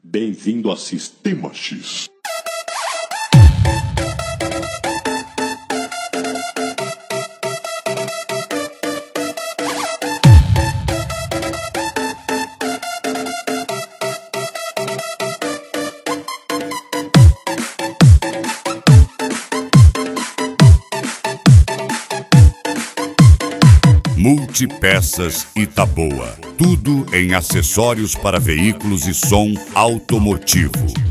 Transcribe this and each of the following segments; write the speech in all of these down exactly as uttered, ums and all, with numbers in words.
Bem-vindo a Sistema X. Multipeças Itaboa. Tudo em acessórios para veículos e som automotivo.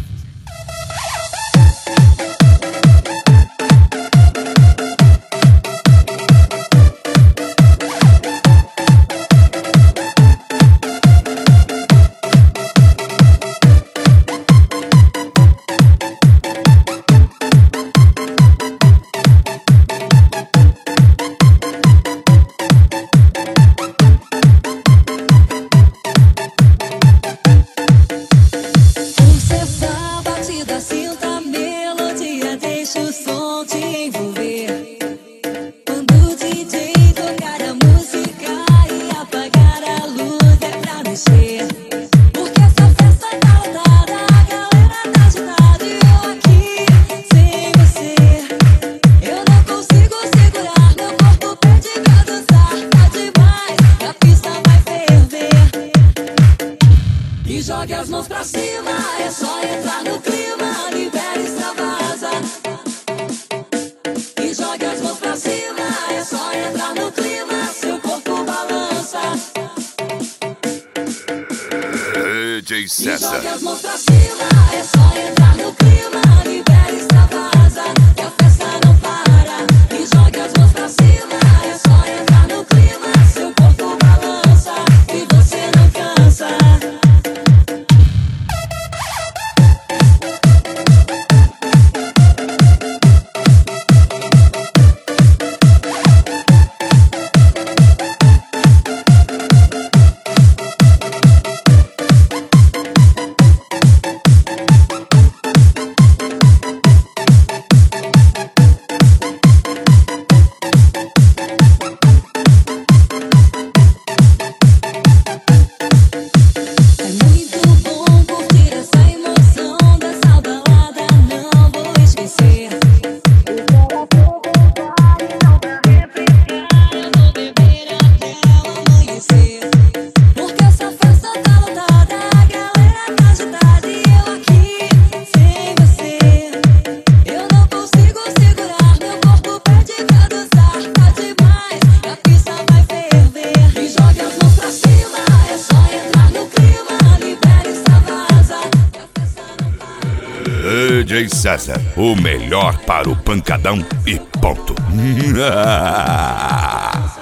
Jogue as mãos pra cima, é só entrar no clima, libera e extravasa. E jogue as mãos pra cima, é só entrar no clima, seu corpo balança. D J César. E jogue as mãos pra cima, é só entrar no clima, libera e extravasa. Que a festa não para. E jogue as mãos pra cima, é só entrar no clima, seu corpo balança e você não cansa. D J César, o melhor para o pancadão e ponto.